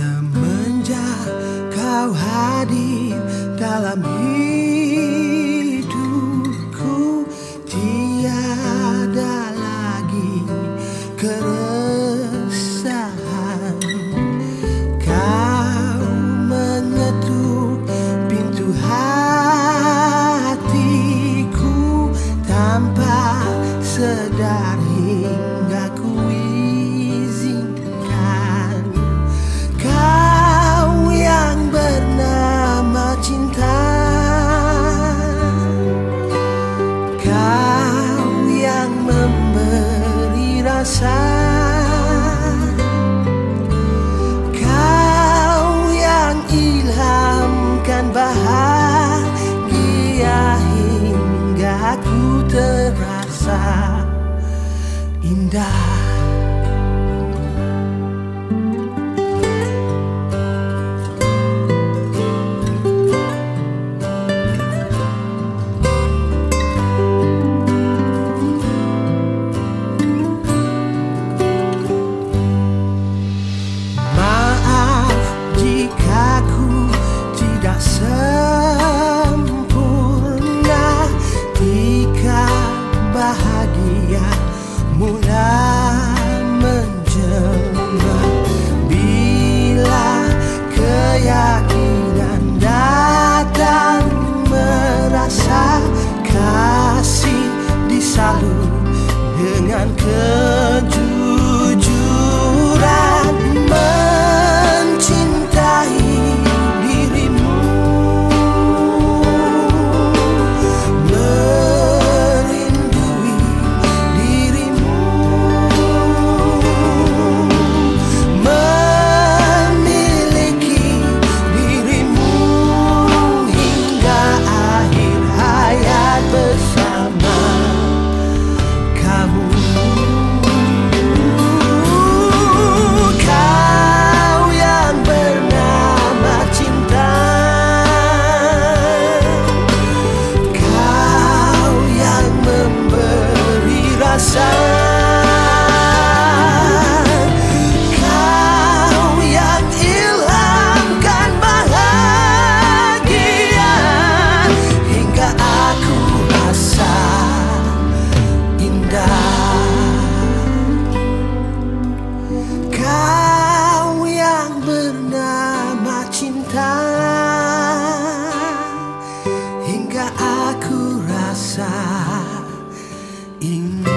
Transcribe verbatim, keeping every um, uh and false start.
Semenjak kau hadir dalam hidupku, tiada lagi keresahan. Kau mengetuk pintu hatiku tanpa sadar hingga ku izinkan. Kau yang bernama cinta, kau yang memberi rasa, kau yang ilhamkan bahagia hingga ku terasa indah. Bahagia mulai menjelma bila keyakinan datang, merasa kasih disalur dengan kejujuran, mencintai dirimu, kau yang ilhamkan bahagia hingga aku rasa indah. Kau yang bernama cinta hingga aku rasa indah.